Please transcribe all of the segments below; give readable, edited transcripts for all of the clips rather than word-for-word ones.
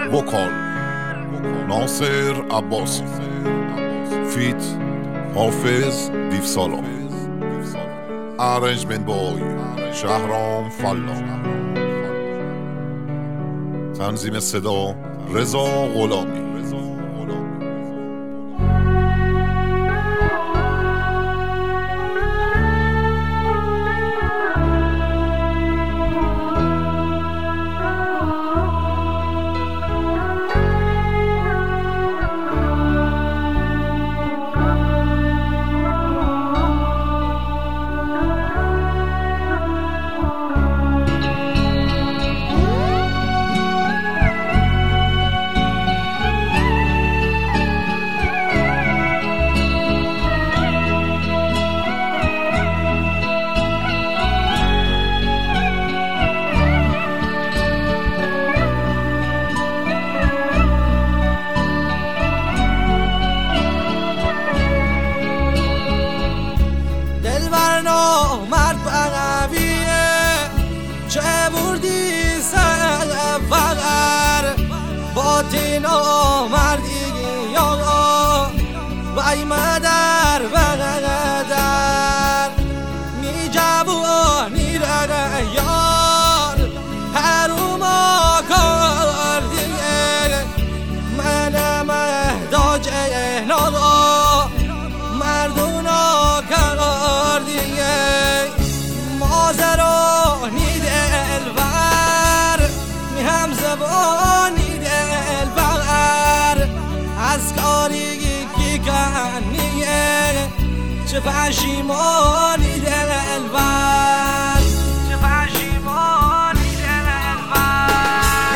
وکال ناصر عباسی، فیت حافظ دیفسالار، ارنجمنت بای شهرام فلاح، تنظیم صدا رضا غلامی. مرد بقویه چه بردی سفر باطن مردی یا وای مادر بقدر می جوانی را یار هروما کردیه من محتاج ناغا مردونا کردیه مازرانی دلبر می هم زبانی دلبر از کاری که کنیه چه پشیمانی دلبر چه پشیمانی دلبر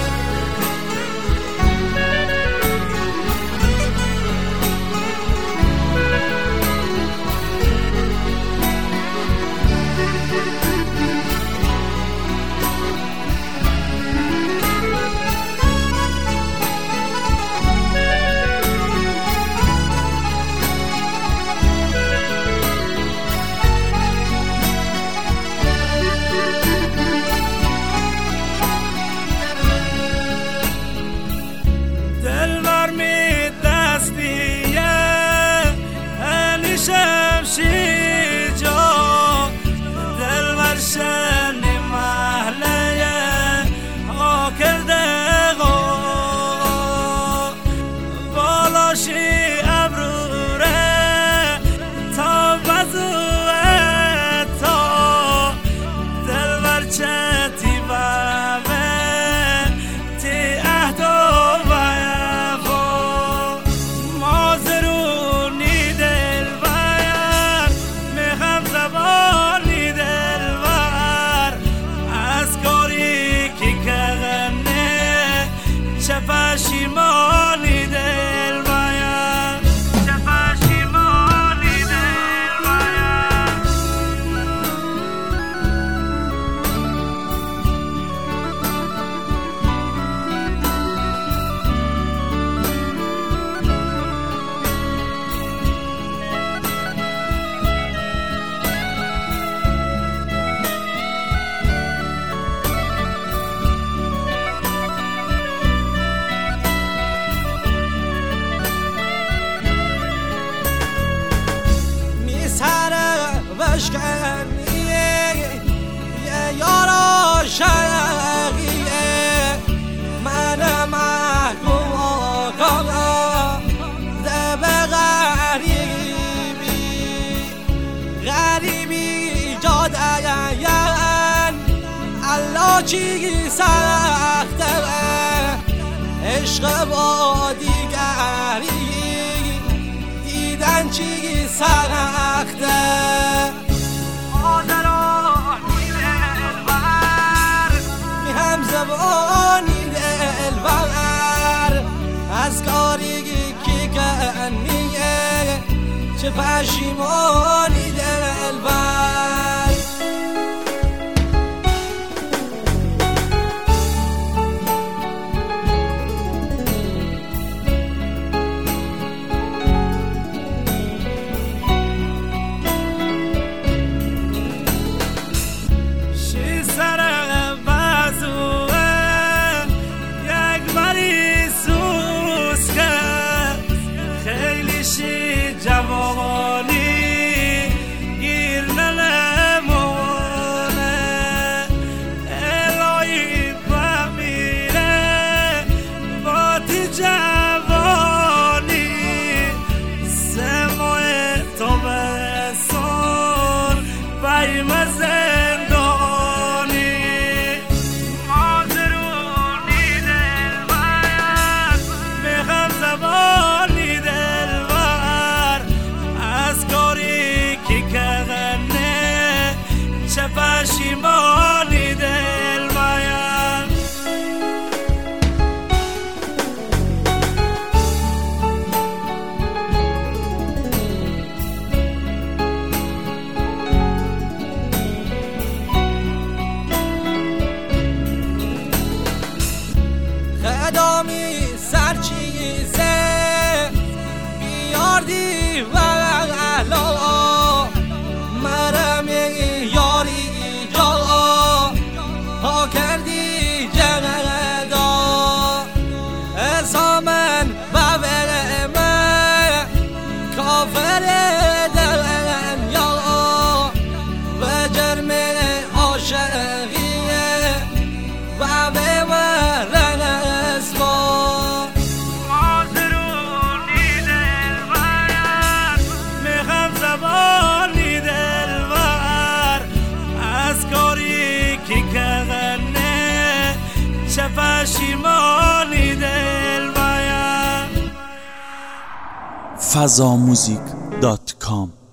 پشیمانی دل باید چه پشیمانی دل باید بشکنیه یه یارا شرقیه من محکوم آقا ده به غریبی جادین الله چی سخته عشق با دیگری دیدن چی سخته زبانی دلبر از کاری که کنیه چه پشیمانی دلبر شی سر بازوه یک باری fazamusic.com